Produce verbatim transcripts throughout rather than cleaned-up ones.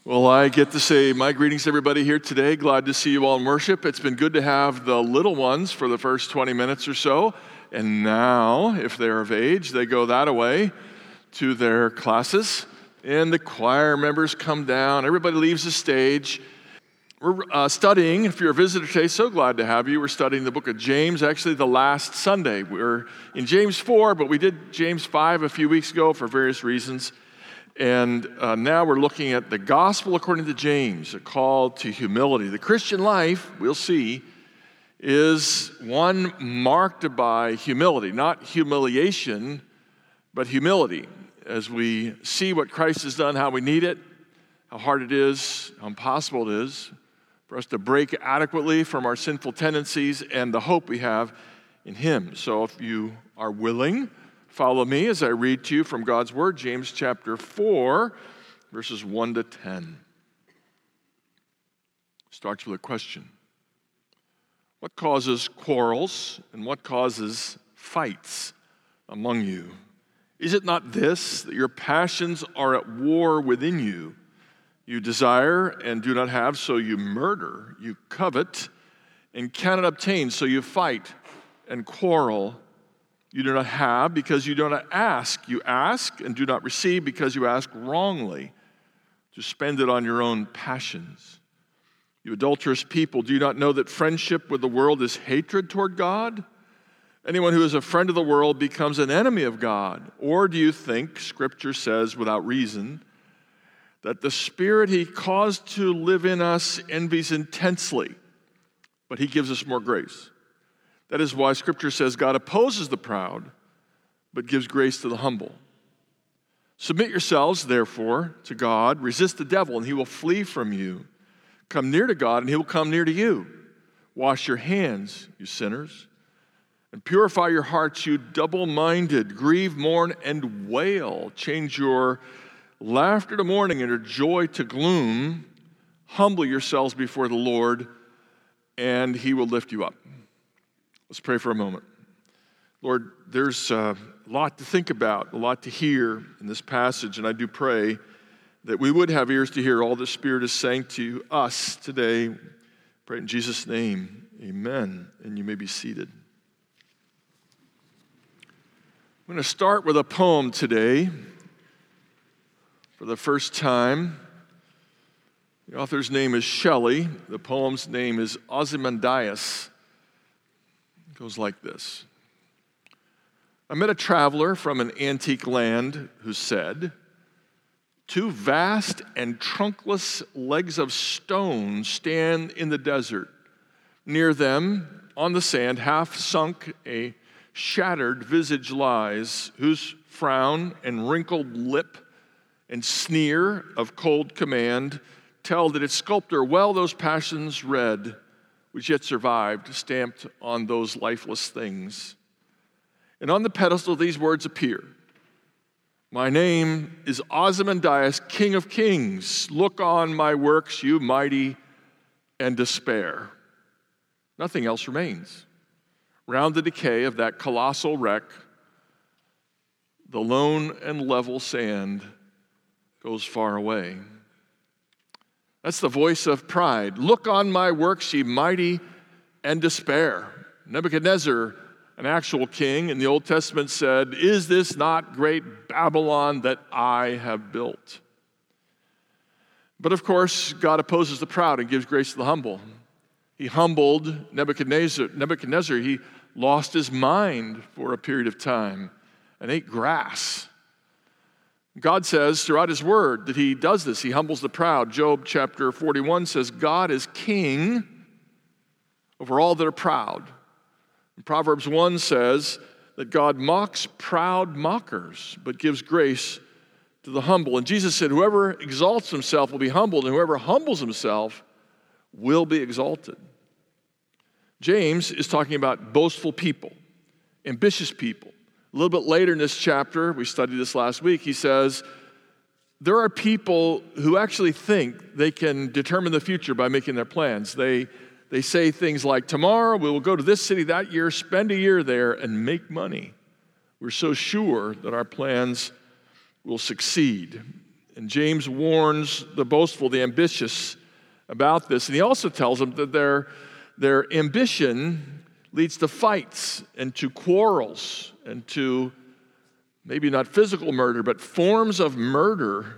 Well, I get to say my greetings to everybody here today. Glad to see you all in worship. It's been good to have the little ones for the first twenty minutes or so. And now, if they're of age, they go that away to their classes. And the choir members come down. Everybody leaves the stage. We're uh, studying, if you're a visitor today, so glad to have you. We're studying the book of James, actually the last Sunday. We're in James four, but we did James five a few weeks ago for various reasons. And uh, now we're looking at the gospel according to James, a call to humility. The Christian life, we'll see, is one marked by humility, not humiliation, but humility. As we see what Christ has done, how we need it, how hard it is, how impossible it is for us to break adequately from our sinful tendencies and the hope we have in Him. So if you are willing, follow me as I read to you from God's Word, James chapter four, verses one to ten. Starts with a question. What causes quarrels and what causes fights among you? Is it not this, that your passions are at war within you? You desire and do not have, so you murder. You covet and cannot obtain, so you fight and quarrel. You do not have because you do not ask. You ask and do not receive because you ask wrongly to spend it on your own passions. You adulterous people, do you not know that friendship with the world is hatred toward God? Anyone who is a friend of the world becomes an enemy of God. Or do you think, Scripture says without reason, that the Spirit He caused to live in us envies intensely, but He gives us more grace? That is why Scripture says God opposes the proud, but gives grace to the humble. Submit yourselves, therefore, to God. Resist the devil, and he will flee from you. Come near to God, and He will come near to you. Wash your hands, you sinners, and purify your hearts, you double-minded. Grieve, mourn, and wail. Change your laughter to mourning and your joy to gloom. Humble yourselves before the Lord, and He will lift you up. Let's pray for a moment. Lord, there's a lot to think about, a lot to hear in this passage, and I do pray that we would have ears to hear all the Spirit is saying to us today. Pray in Jesus' name, amen, and you may be seated. I'm going to start with a poem today for the first time. The author's name is Shelley. The poem's name is Ozymandias. It goes like this. I met a traveler from an antique land who said, two vast and trunkless legs of stone stand in the desert. Near them, on the sand, half sunk, a shattered visage lies, whose frown and wrinkled lip and sneer of cold command tell that its sculptor well those passions read, which yet survived, stamped on those lifeless things. And on the pedestal these words appear. My name is Ozymandias, King of Kings. Look on my works, you mighty, and despair. Nothing else remains. Round the decay of that colossal wreck, the lone and level sand goes far away. That's the voice of pride. Look on my works, ye mighty, and despair. Nebuchadnezzar, an actual king in the Old Testament, said, is this not great Babylon that I have built? But of course, God opposes the proud and gives grace to the humble. He humbled Nebuchadnezzar. Nebuchadnezzar, he lost his mind for a period of time and ate grass. God says throughout His Word that He does this. He humbles the proud. Job chapter forty-one says, God is king over all that are proud. And Proverbs one says that God mocks proud mockers, but gives grace to the humble. And Jesus said, whoever exalts himself will be humbled, and whoever humbles himself will be exalted. James is talking about boastful people, ambitious people. A little bit later in this chapter, we studied this last week, he says, there are people who actually think they can determine the future by making their plans. They, they say things like, tomorrow we will go to this city that year, spend a year there, and make money. We're so sure that our plans will succeed. And James warns the boastful, the ambitious about this. And he also tells them that their, their ambition leads to fights and to quarrels and to maybe not physical murder, but forms of murder.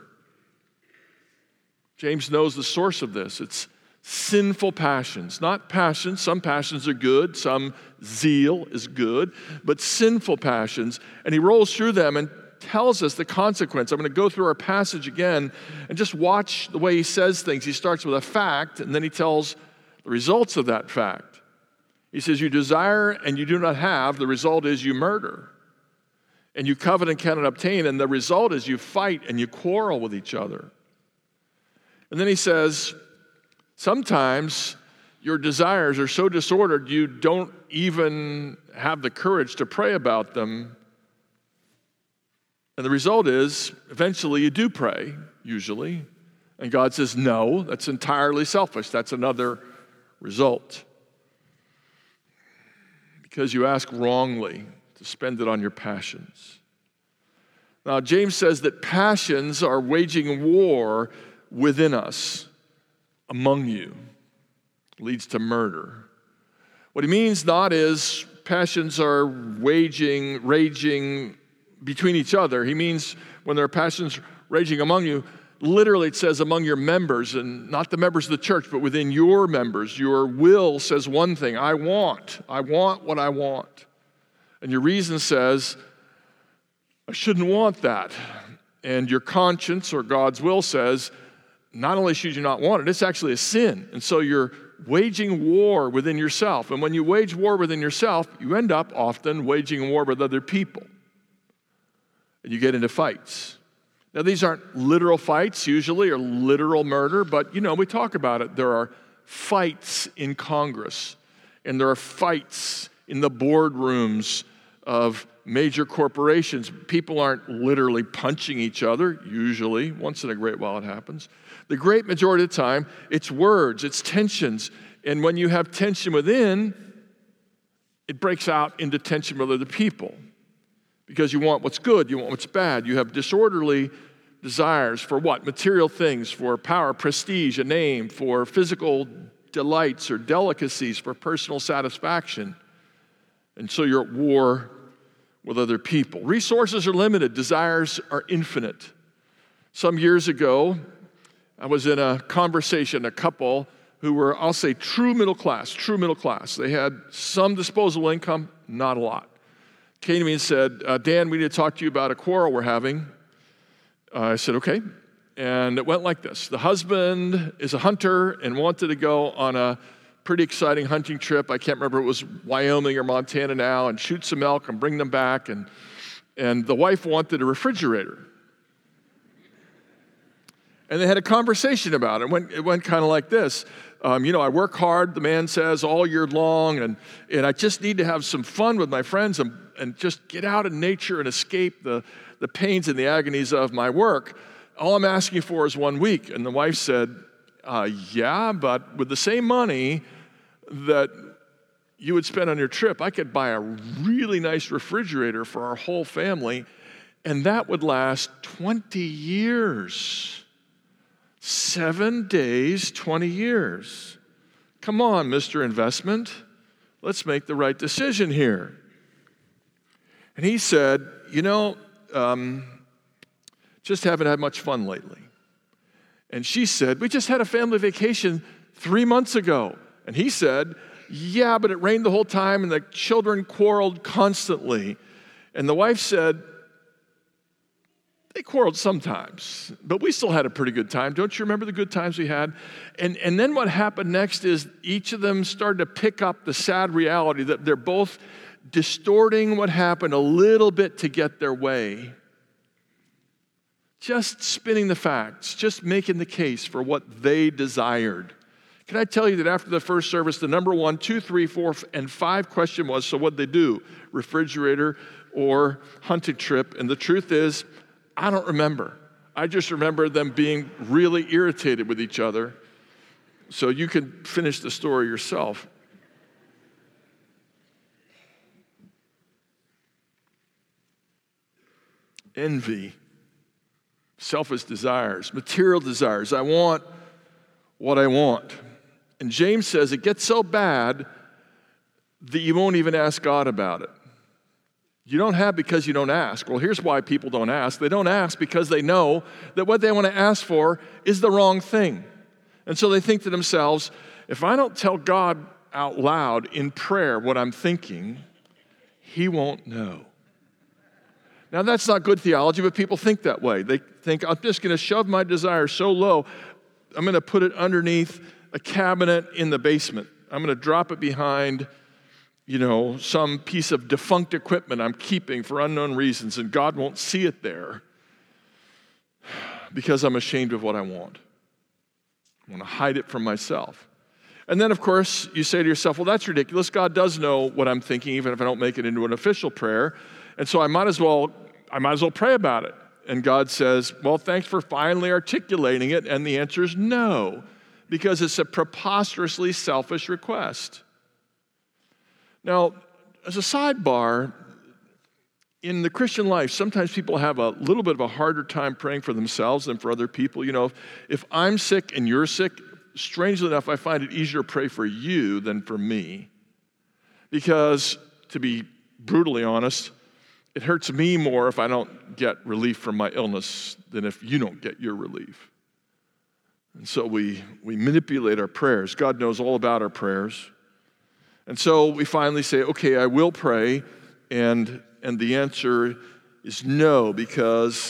James knows the source of this. It's sinful passions, not passions. Some passions are good, some zeal is good, but sinful passions. And he rolls through them and tells us the consequence. I'm going to go through our passage again and just watch the way he says things. He starts with a fact, and then he tells the results of that fact. He says, you desire and you do not have. The result is you murder. And you covet and cannot obtain. And the result is you fight and you quarrel with each other. And then he says, sometimes your desires are so disordered you don't even have the courage to pray about them. And the result is, eventually you do pray, usually. And God says, no, that's entirely selfish. That's another result. Because you ask wrongly to spend it on your passions. Now, James says that passions are waging war within us, among you. Leads to murder. What he means not is passions are waging, raging between each other. He means when there are passions raging among you, literally it says among your members, and not the members of the church, but within your members. Your will says one thing, I want. I want what I want. And your reason says, I shouldn't want that. And your conscience or God's will says, not only should you not want it, it's actually a sin. And so you're waging war within yourself. And when you wage war within yourself, you end up often waging war with other people. And you get into fights. Now, these aren't literal fights usually, or literal murder, but, you know, we talk about it. There are fights in Congress, and there are fights in the boardrooms of major corporations. People aren't literally punching each other, usually. Once in a great while it happens. The great majority of the time, it's words, it's tensions. And when you have tension within, it breaks out into tension with other people. Because you want what's good, you want what's bad. You have disorderly desires for what? Material things, for power, prestige, a name, for physical delights or delicacies, for personal satisfaction. And so you're at war with other people. Resources are limited, desires are infinite. Some years ago, I was in a conversation, a couple who were, I'll say, true middle class, true middle class. They had some disposable income, not a lot. Came to me and said, uh, Dan, we need to talk to you about a quarrel we're having. Uh, I said, okay. And it went like this. The husband is a hunter and wanted to go on a pretty exciting hunting trip. I can't remember, it was Wyoming or Montana now, and shoot some elk and bring them back. And, and the wife wanted a refrigerator. And they had a conversation about it. It went, it went kind of like this. Um, you know, I work hard, the man says, all year long, and, and I just need to have some fun with my friends and, and just get out in nature and escape the, the pains and the agonies of my work. All I'm asking for is one week. And the wife said, uh, yeah, but with the same money that you would spend on your trip, I could buy a really nice refrigerator for our whole family, and that would last twenty years. Seven days, twenty years. Come on, Mister Investment. Let's make the right decision here. And he said, you know, um, just haven't had much fun lately. And she said, we just had a family vacation three months ago. And he said, yeah, but it rained the whole time and the children quarreled constantly. And the wife said, they quarreled sometimes, but we still had a pretty good time. Don't you remember the good times we had? And, and then what happened next is each of them started to pick up the sad reality that they're both distorting what happened a little bit to get their way. Just spinning the facts, just making the case for what they desired. Can I tell you that after the first service, the number one, two, three, four, and five question was, so what'd they do? Refrigerator or hunting trip? And the truth is, I don't remember. I just remember them being really irritated with each other. So you can finish the story yourself. Envy, selfish desires, material desires. I want what I want. And James says it gets so bad that you won't even ask God about it. You don't have because you don't ask. Well, here's why people don't ask. They don't ask because they know that what they want to ask for is the wrong thing. And so they think to themselves, if I don't tell God out loud in prayer what I'm thinking, he won't know. Now, that's not good theology, but people think that way. They think, I'm just going to shove my desire so low, I'm going to put it underneath a cabinet in the basement. I'm going to drop it behind, you know, some piece of defunct equipment I'm keeping for unknown reasons, and God won't see it there because I'm ashamed of what I want. I want to hide it from myself. And then, of course, you say to yourself, well, that's ridiculous. God does know what I'm thinking, even if I don't make it into an official prayer. And so I might as well, I might as well pray about it. And God says, well, thanks for finally articulating it. And the answer is no, because it's a preposterously selfish request. Now, as a sidebar, in the Christian life, sometimes people have a little bit of a harder time praying for themselves than for other people. You know, if, if I'm sick and you're sick, strangely enough, I find it easier to pray for you than for me. Because, to be brutally honest, it hurts me more if I don't get relief from my illness than if you don't get your relief. And so we, we manipulate our prayers. God knows all about our prayers. And so we finally say, okay, I will pray, and, and the answer is no, because,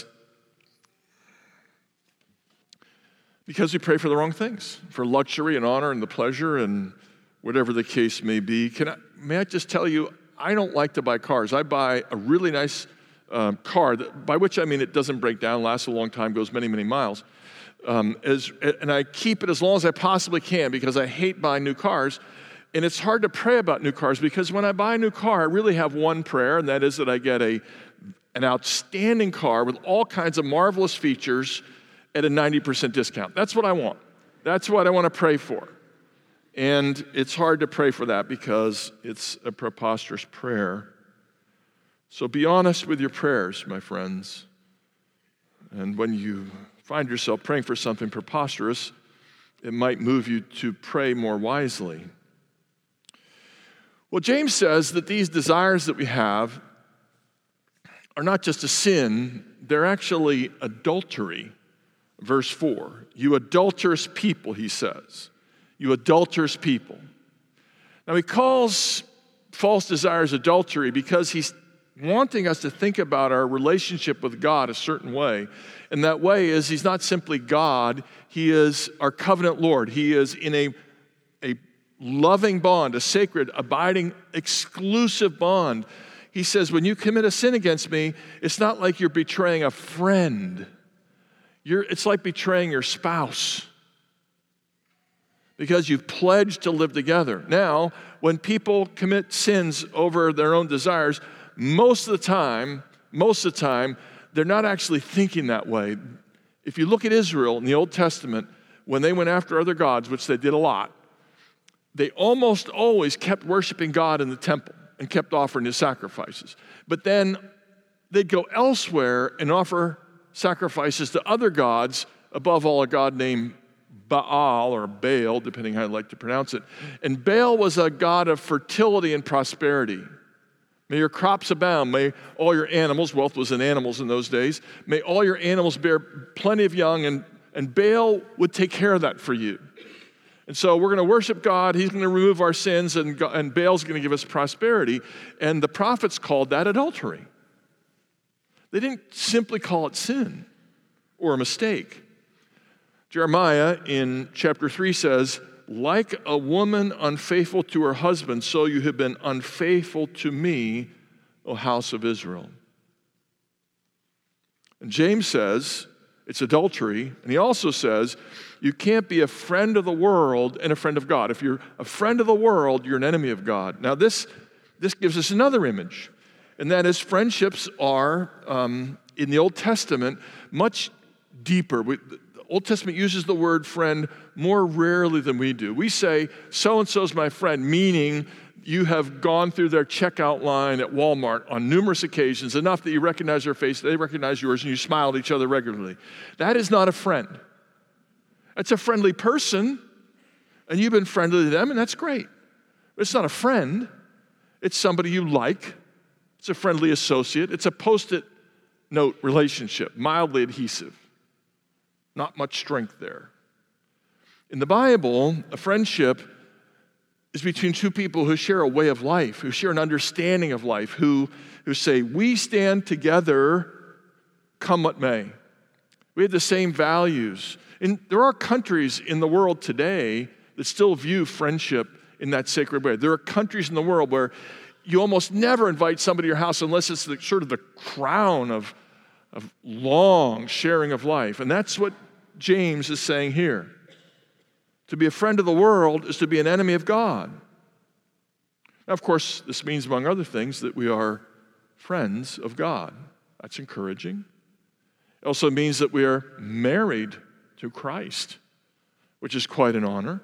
because we pray for the wrong things, for luxury and honor and the pleasure and whatever the case may be. Can I, may I just tell you, I don't like to buy cars. I buy a really nice um, car, that, by which I mean it doesn't break down, lasts a long time, goes many, many miles. Um, as, and I keep it as long as I possibly can because I hate buying new cars. And it's hard to pray about new cars because when I buy a new car, I really have one prayer, and that is that I get a, an outstanding car with all kinds of marvelous features at a ninety percent discount. That's what I want. That's what I want to pray for. And it's hard to pray for that because it's a preposterous prayer. So be honest with your prayers, my friends. And when you find yourself praying for something preposterous, it might move you to pray more wisely. Well, James says that these desires that we have are not just a sin, they're actually adultery. Verse four, you adulterous people, he says. You adulterous people. Now, he calls false desires adultery because he's wanting us to think about our relationship with God a certain way. And that way is he's not simply God, he is our covenant Lord. He is in a, a loving bond, a sacred, abiding, exclusive bond. He says, when you commit a sin against me, it's not like you're betraying a friend. You're, it's like betraying your spouse, because you've pledged to live together. Now, when people commit sins over their own desires, most of the time, most of the time, they're not actually thinking that way. If you look at Israel in the Old Testament, when they went after other gods, which they did a lot, they almost always kept worshiping God in the temple and kept offering his sacrifices. But then they'd go elsewhere and offer sacrifices to other gods, above all a god named Baal or Baal, depending how you like to pronounce it. And Baal was a god of fertility and prosperity. May your crops abound. May all your animals, wealth was in animals in those days, may all your animals bear plenty of young, and, and Baal would take care of that for you. And so we're going to worship God. He's going to remove our sins, and, God, and Baal's going to give us prosperity. And the prophets called that adultery. They didn't simply call it sin or a mistake. Jeremiah in chapter three says, like a woman unfaithful to her husband, so you have been unfaithful to me, O house of Israel. And James says it's adultery, and he also says you can't be a friend of the world and a friend of God. If you're a friend of the world, you're an enemy of God. Now this, this gives us another image, and that is friendships are, um, in the Old Testament, much deeper. We, Old Testament uses the word friend more rarely than we do. We say, so-and-so's my friend, meaning you have gone through their checkout line at Walmart on numerous occasions, enough that you recognize their face, they recognize yours, and you smile at each other regularly. That is not a friend. It's a friendly person, and you've been friendly to them, and that's great. But it's not a friend. It's somebody you like. It's a friendly associate. It's a post-it note relationship, mildly adhesive. Not much strength there. In the Bible, a friendship is between two people who share a way of life, who share an understanding of life, who, who say, we stand together, come what may. We have the same values. And there are countries in the world today that still view friendship in that sacred way. There are countries in the world where you almost never invite somebody to your house unless it's the, sort of the crown of, of long sharing of life. And that's what James is saying here. To be a friend of the world is to be an enemy of God. Now, of course, this means, among other things, that we are friends of God. That's encouraging. It also means that we are married to Christ, which is quite an honor.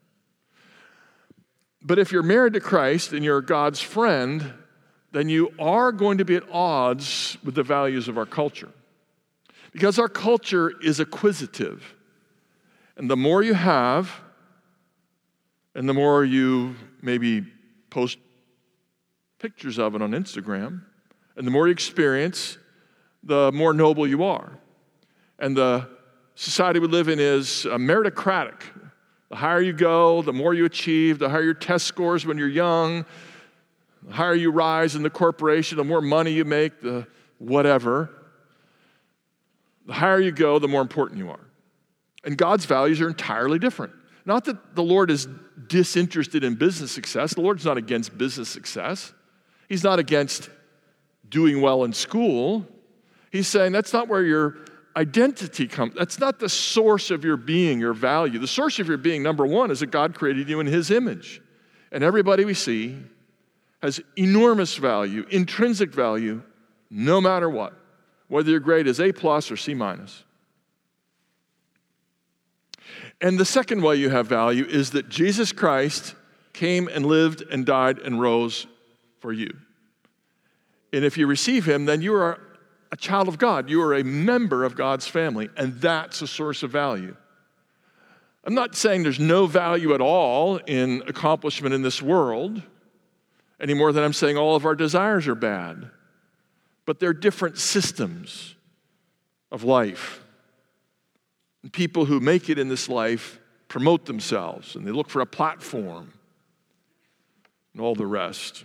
But if you're married to Christ and you're God's friend, then you are going to be at odds with the values of our culture. Because our culture is acquisitive. And the more you have, and the more you maybe post pictures of it on Instagram, and the more you experience, the more noble you are. And the society we live in is uh, meritocratic. The higher you go, the more you achieve, the higher your test scores when you're young, the higher you rise in the corporation, the more money you make, the whatever. The higher you go, the more important you are. And God's values are entirely different. Not that the Lord is disinterested in business success. The Lord's not against business success. He's not against doing well in school. He's saying that's not where your identity comes. That's not the source of your being, your value. The source of your being, number one, is that God created you in His image. And everybody we see has enormous value, intrinsic value, no matter what, whether your grade is A plus or C minus. And the second way you have value is that Jesus Christ came and lived and died and rose for you. And if you receive Him, then you are a child of God. You are a member of God's family, and that's a source of value. I'm not saying there's no value at all in accomplishment in this world, any more than I'm saying all of our desires are bad. But they're different systems of life. And people who make it in this life promote themselves, and they look for a platform and all the rest.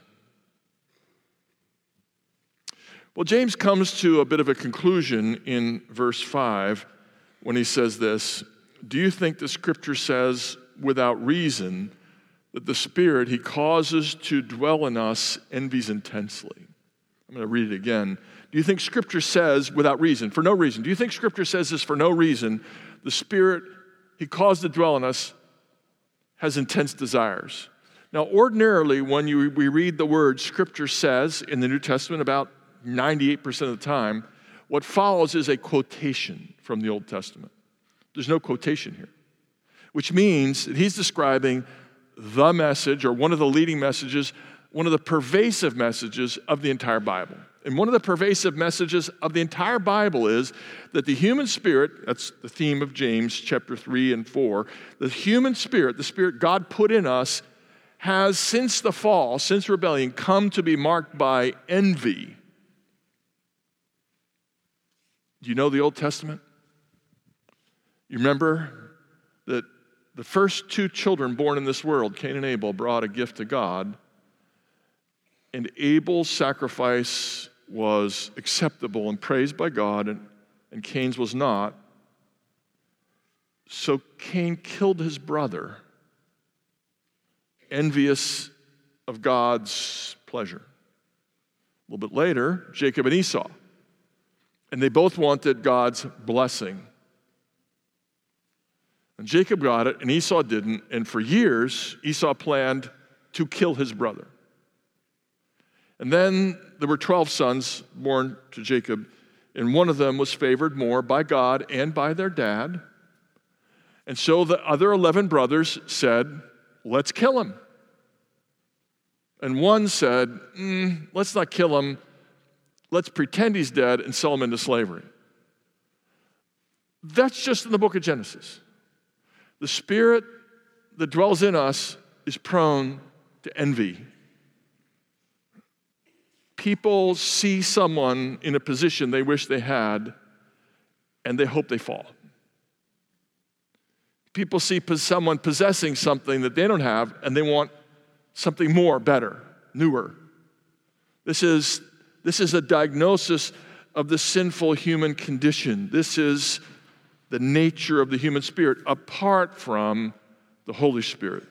Well, James comes to a bit of a conclusion in verse five when he says this, do you think the Scripture says without reason that the Spirit He causes to dwell in us envies intensely? I'm going to read it again. Do you think Scripture says without reason, for no reason, do you think Scripture says this for no reason, the Spirit He caused to dwell in us has intense desires? Now, ordinarily, when you, we read the word Scripture says in the New Testament about ninety-eight percent of the time, what follows is a quotation from the Old Testament. There's no quotation here, which means that he's describing the message or one of the leading messages, one of the pervasive messages of the entire Bible. And one of the pervasive messages of the entire Bible is that the human spirit, that's the theme of James chapter three and four, the human spirit, the spirit God put in us, has since the fall, since rebellion, come to be marked by envy. Do you know the Old Testament? You remember that the first two children born in this world, Cain and Abel, brought a gift to God, and Abel's sacrifice was acceptable and praised by God, and, and Cain's was not. So Cain killed his brother, envious of God's pleasure. A little bit later, Jacob and Esau. And they both wanted God's blessing. And Jacob got it, and Esau didn't. And for years, Esau planned to kill his brother. And then there were twelve sons born to Jacob, and one of them was favored more by God and by their dad. And so the other eleven brothers said, let's kill him. And one said, mm, let's not kill him. Let's pretend he's dead and sell him into slavery. That's just in the book of Genesis. The spirit that dwells in us is prone to envy. People see someone in a position they wish they had, and they hope they fall. People see someone possessing something that they don't have, and they want something more, better, newer. This is, this is a diagnosis of the sinful human condition. This is the nature of the human spirit apart from the Holy Spirit.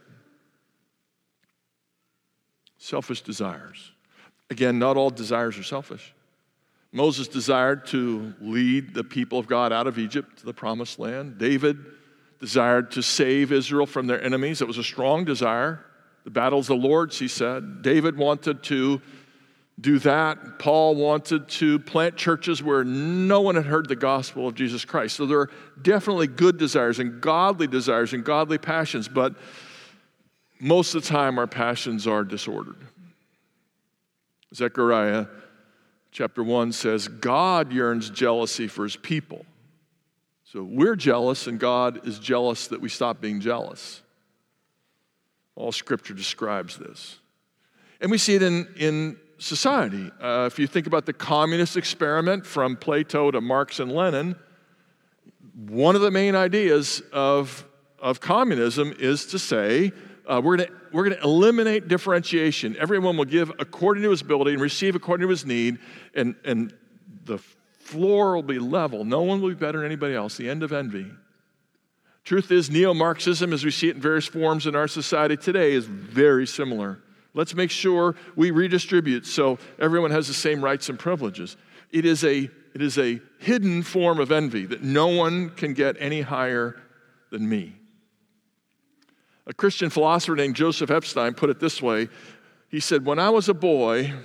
Selfish desires. Again, not all desires are selfish. Moses desired to lead the people of God out of Egypt to the promised land. David desired to save Israel from their enemies. It was a strong desire. The battle's the Lord's, he said. David wanted to do that. Paul wanted to plant churches where no one had heard the gospel of Jesus Christ. So there are definitely good desires and godly desires and godly passions, but most of the time our passions are disordered. Zechariah chapter one says, God yearns jealousy for his people. So we're jealous, and God is jealous that we stop being jealous. All Scripture describes this. And we see it in, in society. Uh, if you think about the communist experiment from Plato to Marx and Lenin, one of the main ideas of, of communism is to say, uh, we're going we're going to eliminate differentiation. Everyone will give according to his ability and receive according to his need, and, and the floor will be level. No one will be better than anybody else. The end of envy. Truth is, neo-Marxism, as we see it in various forms in our society today, is very similar. Let's make sure we redistribute so everyone has the same rights and privileges. It is a, it is a hidden form of envy that no one can get any higher than me. A Christian philosopher named Joseph Epstein put it this way. He said, when I was a boy,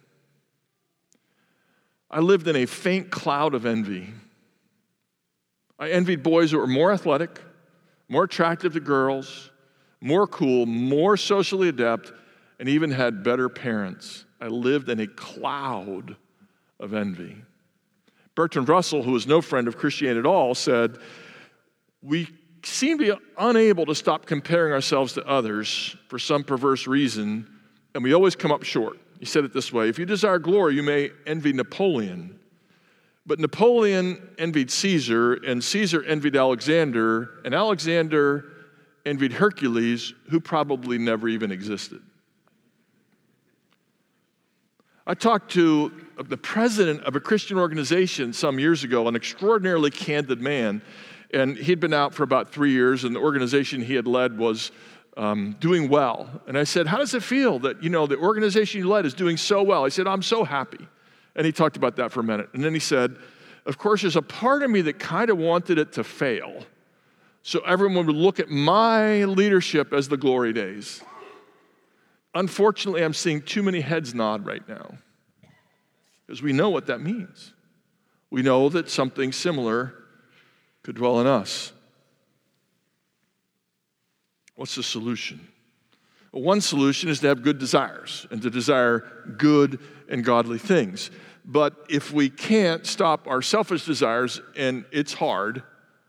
I lived in a faint cloud of envy. I envied boys who were more athletic, more attractive to girls, more cool, more socially adept, and even had better parents. I lived in a cloud of envy. Bertrand Russell, who was no friend of Christianity at all, said, we seem to be unable to stop comparing ourselves to others for some perverse reason, and we always come up short. He said it this way, if you desire glory, you may envy Napoleon. But Napoleon envied Caesar, and Caesar envied Alexander, and Alexander envied Hercules, who probably never even existed. I talked to the president of a Christian organization some years ago, an extraordinarily candid man, and he'd been out for about three years, and the organization he had led was um, doing well. And I said, how does it feel that, you know, the organization you led is doing so well? He said, I'm so happy. And he talked about that for a minute. And then he said, of course, there's a part of me that kind of wanted it to fail, so everyone would look at my leadership as the glory days. Unfortunately, I'm seeing too many heads nod right now, because we know what that means. We know that something similar could dwell in us. What's the solution? Well, one solution is to have good desires and to desire good and godly things. But if we can't stop our selfish desires, and it's hard,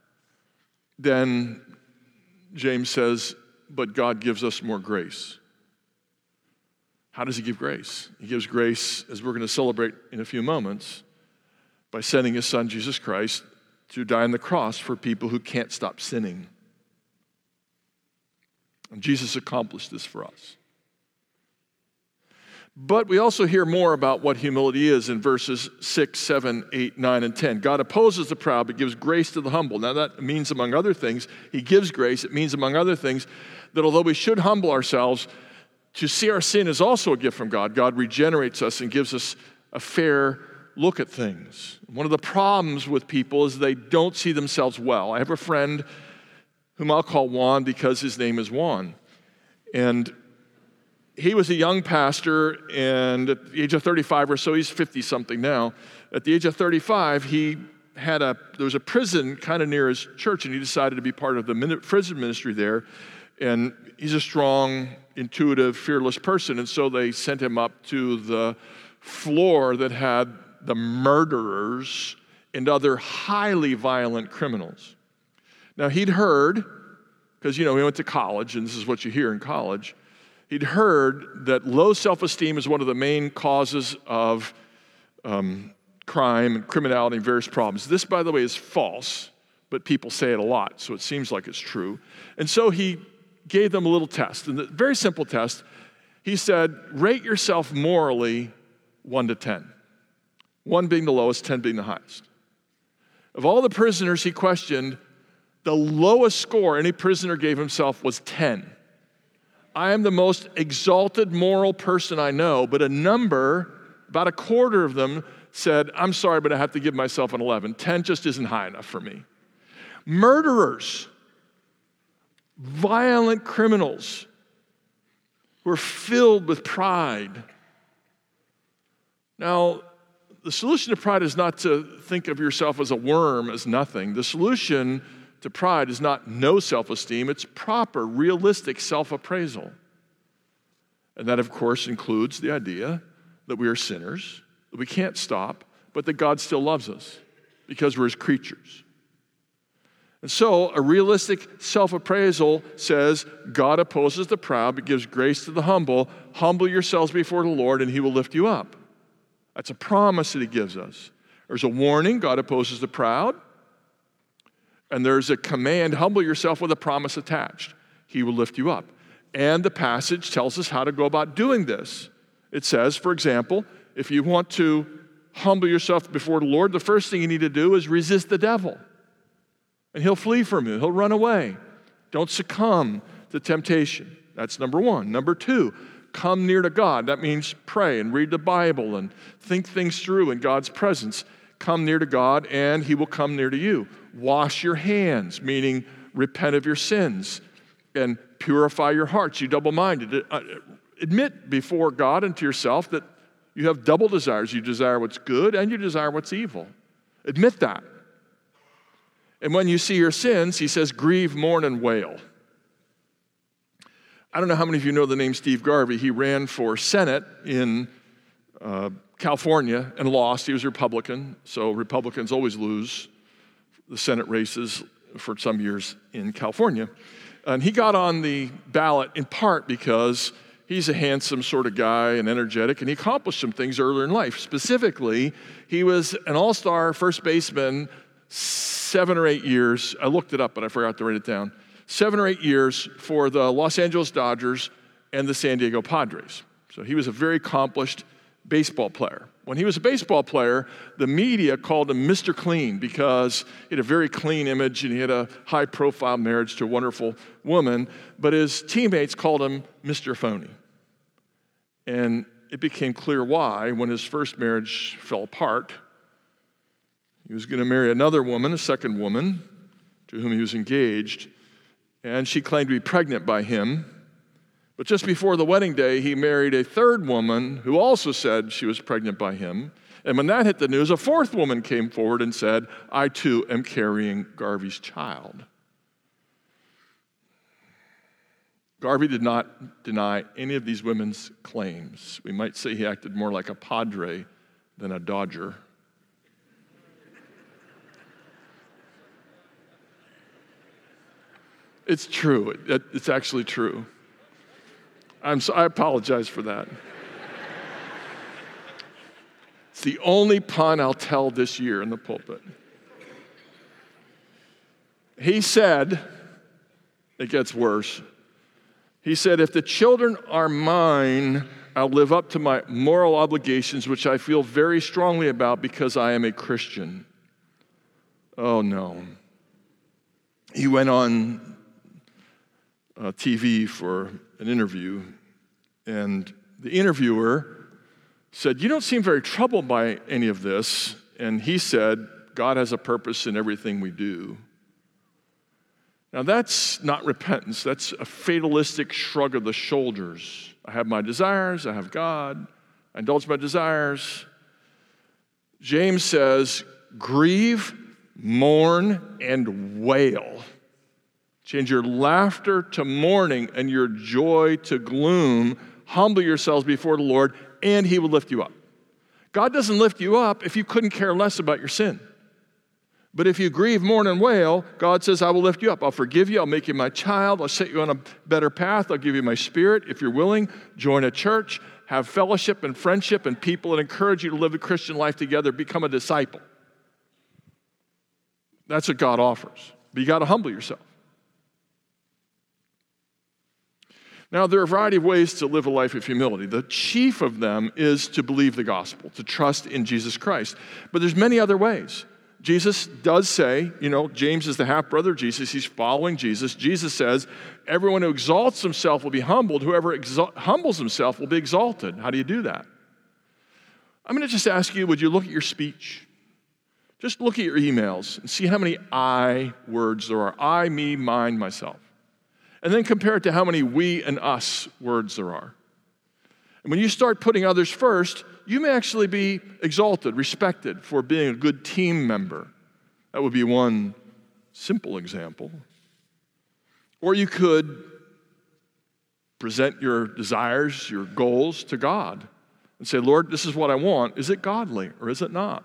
then James says, but God gives us more grace. How does he give grace? He gives grace, as we're going to celebrate in a few moments, by sending his son, Jesus Christ, to die on the cross for people who can't stop sinning. And Jesus accomplished this for us. But we also hear more about what humility is in verses six, seven, eight, nine, and ten. God opposes the proud, but gives grace to the humble. Now that means, among other things, he gives grace. It means, among other things, that although we should humble ourselves, to see our sin is also a gift from God. God regenerates us and gives us a fair look at things. One of the problems with people is they don't see themselves well. I have a friend whom I'll call Juan because his name is Juan. And he was a young pastor, and at the age of thirty-five or so, he's fifty-something now. At the age of thirty-five, he had a, there was a prison kind of near his church, and he decided to be part of the min- prison ministry there. And he's a strong, intuitive, fearless person, and so they sent him up to the floor that had the murderers and other highly violent criminals. Now, he'd heard, because, you know, he went to college, and this is what you hear in college, he'd heard that low self-esteem is one of the main causes of um, crime and criminality and various problems. This, by the way, is false, but people say it a lot, so it seems like it's true. And so he gave them a little test, and a very simple test. He said, rate yourself morally one to ten. One being the lowest, ten being the highest. Of all the prisoners he questioned, the lowest score any prisoner gave himself was ten. I am the most exalted moral person I know, but a number, about a quarter of them said, I'm sorry, but I have to give myself an eleven. ten just isn't high enough for me. Murderers, violent criminals who are filled with pride. Now, the solution to pride is not to think of yourself as a worm, as nothing. The solution to pride is not no self-esteem, it's proper, realistic self-appraisal. And that, of course, includes the idea that we are sinners, that we can't stop, but that God still loves us because we're his creatures. And so, a realistic self-appraisal says, God opposes the proud, but gives grace to the humble. Humble yourselves before the Lord, and he will lift you up. That's a promise that he gives us. There's a warning, God opposes the proud. And there's a command, humble yourself, with a promise attached. He will lift you up. And the passage tells us how to go about doing this. It says, for example, if you want to humble yourself before the Lord, the first thing you need to do is resist the devil. And he'll flee from you. He'll run away. Don't succumb to temptation. That's number one. Number two, come near to God. That means pray and read the Bible and think things through in God's presence. Come near to God, and he will come near to you. Wash your hands, meaning repent of your sins, and purify your hearts. You double-minded. Admit before God and to yourself that you have double desires. You desire what's good, and you desire what's evil. Admit that. And when you see your sins, he says, grieve, mourn, and wail. I don't know how many of you know the name Steve Garvey. He ran for Senate in uh, California and lost. He was a Republican, so Republicans always lose the Senate races for some years in California. And he got on the ballot in part because he's a handsome sort of guy and energetic, and he accomplished some things earlier in life. Specifically, he was an all-star first baseman seven or eight years. I looked it up, but I forgot to write it down. Seven or eight years for the Los Angeles Dodgers and the San Diego Padres. So he was a very accomplished baseball player. When he was a baseball player, the media called him Mister Clean because he had a very clean image and he had a high-profile marriage to a wonderful woman, but his teammates called him Mister Phony. And it became clear why when his first marriage fell apart. He was going to marry another woman, a second woman, to whom he was engaged, and she claimed to be pregnant by him. But just before the wedding day, he married a third woman who also said she was pregnant by him. And when that hit the news, a fourth woman came forward and said, I too am carrying Garvey's child. Garvey did not deny any of these women's claims. We might say he acted more like a Padre than a Dodger. It's true. It, it's actually true. I'm so, I apologize for that. It's the only pun I'll tell this year in the pulpit. He said, it gets worse. He said, if the children are mine, I'll live up to my moral obligations, which I feel very strongly about because I am a Christian. Oh, no. He went on uh, T V for an interview, and the interviewer said, you don't seem very troubled by any of this. And he said, God has a purpose in everything we do. Now, that's not repentance. That's a fatalistic shrug of the shoulders. I have my desires. I have God. I indulge my desires. James says, grieve, mourn and wail. Change your laughter to mourning and your joy to gloom. Humble yourselves before the Lord, and he will lift you up. God doesn't lift you up if you couldn't care less about your sin. But if you grieve, mourn, and wail, God says, I will lift you up. I'll forgive you. I'll make you my child. I'll set you on a better path. I'll give you my spirit. If you're willing, join a church, have fellowship and friendship and people that encourage you to live the Christian life together. Become a disciple. That's what God offers. But you got to humble yourself. Now, there are a variety of ways to live a life of humility. The chief of them is to believe the gospel, to trust in Jesus Christ. But there's many other ways. Jesus does say, you know, James is the half-brother of Jesus. He's following Jesus. Jesus says, everyone who exalts himself will be humbled. Whoever exal- humbles himself will be exalted. How do you do that? I'm going to just ask you, would you look at your speech? Just look at your emails and see how many I words there are. I, me, mine, myself. And then compare it to how many we and us words there are. And when you start putting others first, you may actually be exalted, respected for being a good team member. That would be one simple example. Or you could present your desires, your goals to God and say, Lord, this is what I want. Is it godly or is it not?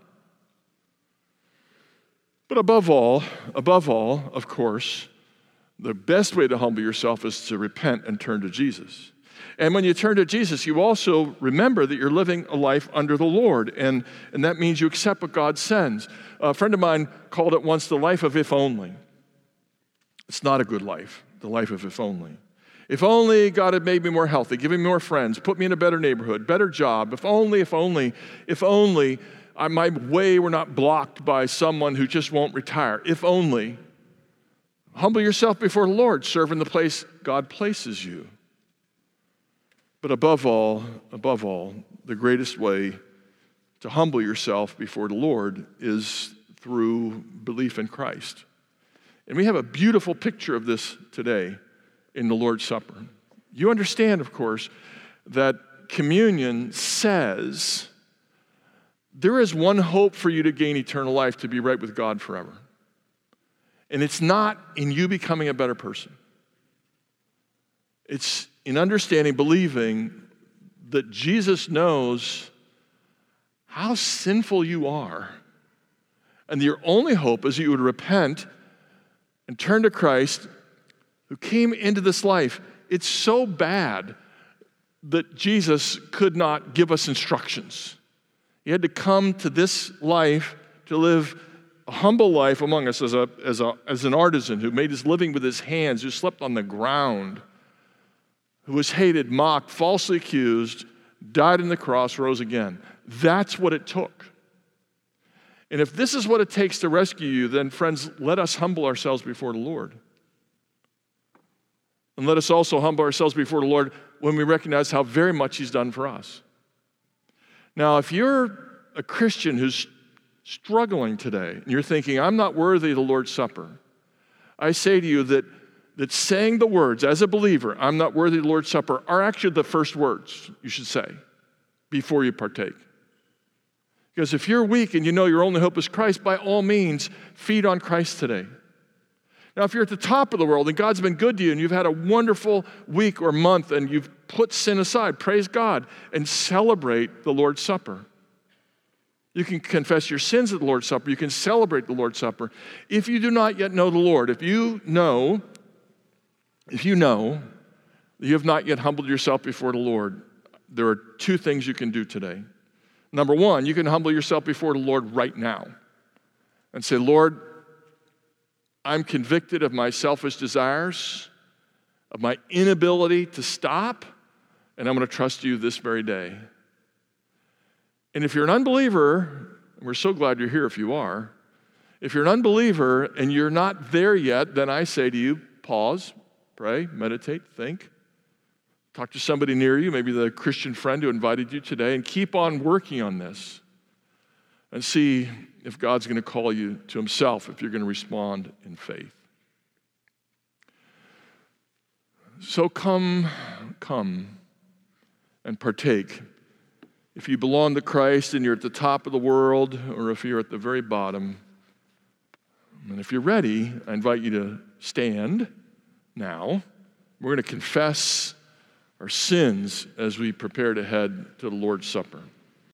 But above all, above all, of course, the best way to humble yourself is to repent and turn to Jesus. And when you turn to Jesus, you also remember that you're living a life under the Lord, and, and that means you accept what God sends. A friend of mine called it once the life of if only. It's not a good life, the life of if only. If only God had made me more healthy, given me more friends, put me in a better neighborhood, better job. If only, if only, if only I, my way were not blocked by someone who just won't retire. If only. Humble yourself before the Lord, serve in the place God places you. But above all, above all, the greatest way to humble yourself before the Lord is through belief in Christ. And we have a beautiful picture of this today in the Lord's Supper. You understand, of course, that communion says there is one hope for you to gain eternal life, to be right with God forever. And it's not in you becoming a better person. It's in understanding, believing that Jesus knows how sinful you are. And your only hope is that you would repent and turn to Christ, who came into this life. It's so bad that Jesus could not give us instructions. He had to come to this life to live a humble life among us as, a, as, a, as an artisan who made his living with his hands, who slept on the ground, who was hated, mocked, falsely accused, died on the cross, rose again. That's what it took. And if this is what it takes to rescue you, then friends, let us humble ourselves before the Lord. And let us also humble ourselves before the Lord when we recognize how very much he's done for us. Now, if you're a Christian who's struggling today, and you're thinking, I'm not worthy of the Lord's Supper, I say to you that that saying the words as a believer, I'm not worthy of the Lord's Supper, are actually the first words you should say before you partake. Because if you're weak and you know your only hope is Christ, by all means, feed on Christ today. Now, if you're at the top of the world and God's been good to you and you've had a wonderful week or month and you've put sin aside, praise God and celebrate the Lord's Supper. You can confess your sins at the Lord's Supper. You can celebrate the Lord's Supper. If you do not yet know the Lord, if you know If you know that you have not yet humbled yourself before the Lord, there are two things you can do today. Number one, you can humble yourself before the Lord right now and say, Lord, I'm convicted of my selfish desires, of my inability to stop, and I'm going to trust you this very day. And if you're an unbeliever, and we're so glad you're here if you are, if you're an unbeliever and you're not there yet, then I say to you, pause, pray, meditate, think. Talk to somebody near you, maybe the Christian friend who invited you today, and keep on working on this and see if God's going to call you to himself, if you're going to respond in faith. So come, come and partake. If you belong to Christ and you're at the top of the world, or if you're at the very bottom, And if you're ready, I invite you to stand now. We're going to confess our sins as we prepare to head to the Lord's Supper.